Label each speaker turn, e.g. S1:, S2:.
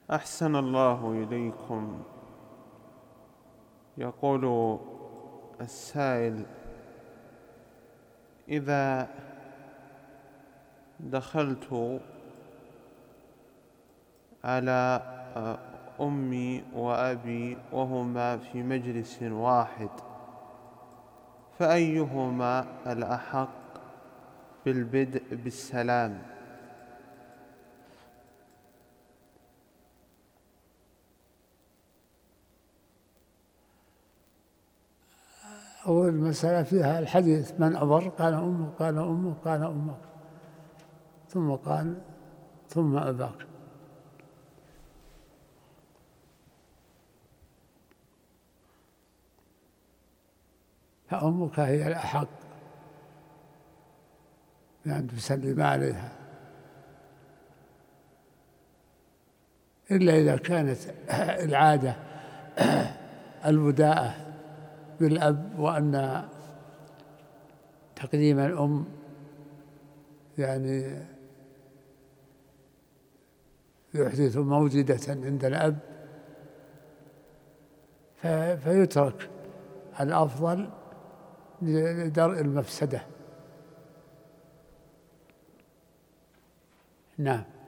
S1: أحسن الله إليكم. يقول السائل: إذا دخلت على أمي وأبي وهما في مجلس واحد، فأيهما الأحق بالبدء بالسلام؟
S2: أول مسألة فيها الحديث: من أبر؟ قال أمك، قال أمك، قال أمك، ثم قال ثم أباك. فأمك هي الأحق بأن تسلم عليها، إلا إذا كانت العادة البداءة بالأب، وأن تقديم الأم يعني يحدث موجدة عند الأب، فيترك الأفضل لدرء المفسدة. نعم.